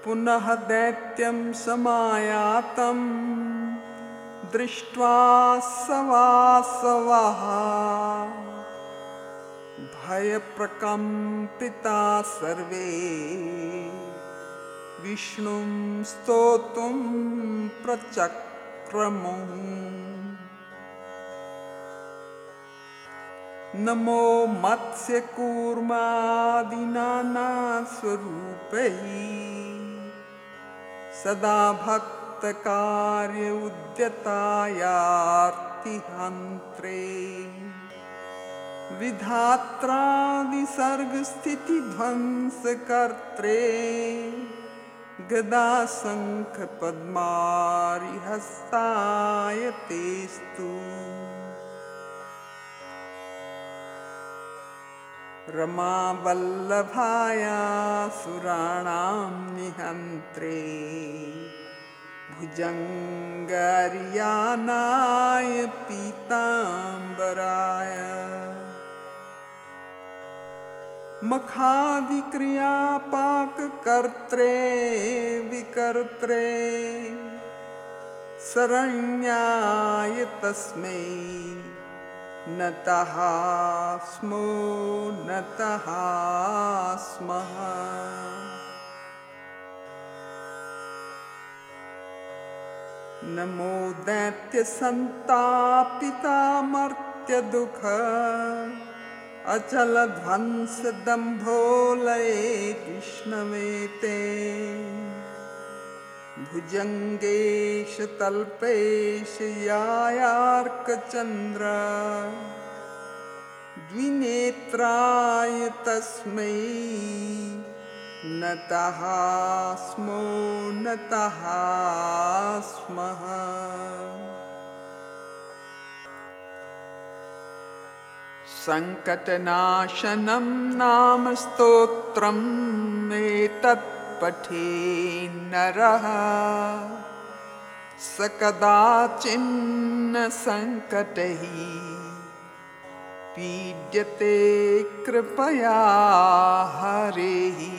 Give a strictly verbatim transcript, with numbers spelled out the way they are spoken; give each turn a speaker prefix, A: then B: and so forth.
A: पुनः दैत्यं समायातं दृष्ट्वा स वासवः भयप्रकम्पिता सर्वे विष्णुं स्तोतुं प्रचक्रमुः। नमो मत्स्यकूर्मादिनानास्वरूपैः सदा भक्तकार्य उद्यतायार्तिहन्त्रे विधात्रादिसर्गस्थितिध्वंसकर्त्रे गदाशङ्खपद्मारिहस्ताय तेस्तु। रमावल्लभाय सुराणां निहन्त्रे भुजङ्गार्यानाय पीताम्बराय मखादिक्रियापाककर्त्रे विकर्त्रे शरण्याय तस्मै नतः स्मो नतः स्मः। नमो दैत्यसन्तापितामर्त्यदुःख अचलध्वंसदम्भोलये कृष्णवे ते भुजङ्गेश तल्पेश यायार्कचन्द्र द्विनेत्राय तस्मै नतः स्मो नतः स्मः। सङ्कटनाशनं नाम स्तोत्रम् एतत् पठेन्नरः स कदाचिन्न सङ्कटैः पीड्यते कृपया हरेः।